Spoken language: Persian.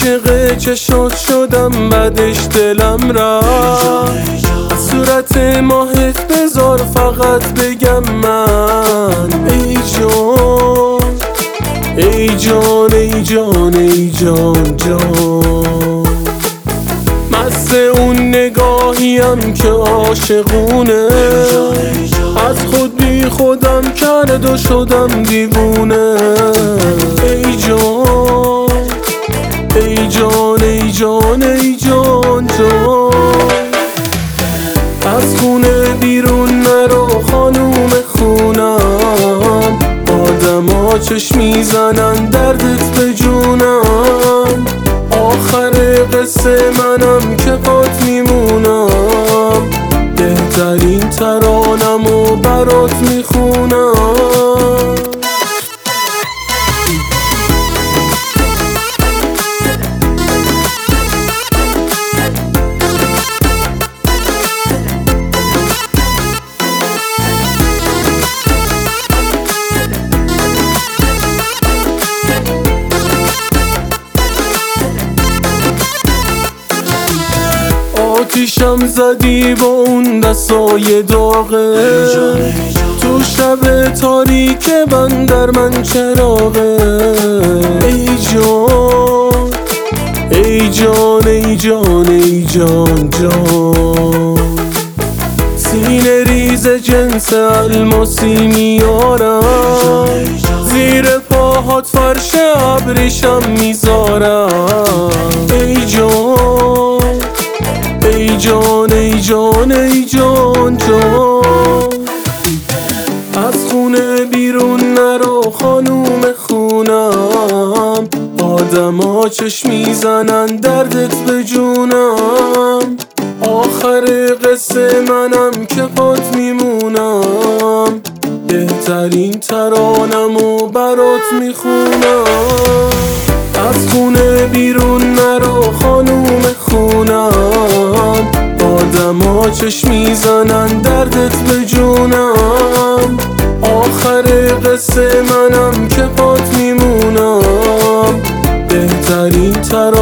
عاشق چشات شدم بعدش دلم رفت. از صورت ماهت بذار فقط بگم من ای جان ای جان ای جان ای جان جان. مست اون نگاهیم که عاشقونه، از خود بی خودم کرد و شدم دیوونه. ای جان ای جان ای جان ای جان جان. از خونه بیرون نرو خانوم خونم، آدما چشم میزنن دردت به جونم. آخر قصه منم که پات میمونم، بهترین ترانمو برات میخونم. آتیشم زدی با اون دستای داغه، تو شب تاریک من در من چراغه. ای جان ای جان ای جان ای جان جان. سینه ریز جنس الماسی میارم، زیر پاهات فرش ابریشم میذارم. ای جان ای جان ای جان ای جان جان. از خونه بیرون نرو خانوم خونم، آدما چشم میزنن دردت به جونم. آخر قصه منم که پات میمونم، بهترین ترانمو برات میخونم. از خونه بیرون نرو خانوم خونم، آدما چشم میزنن دردت به جونم. آخر قصه منم که پات میمونم، بهترین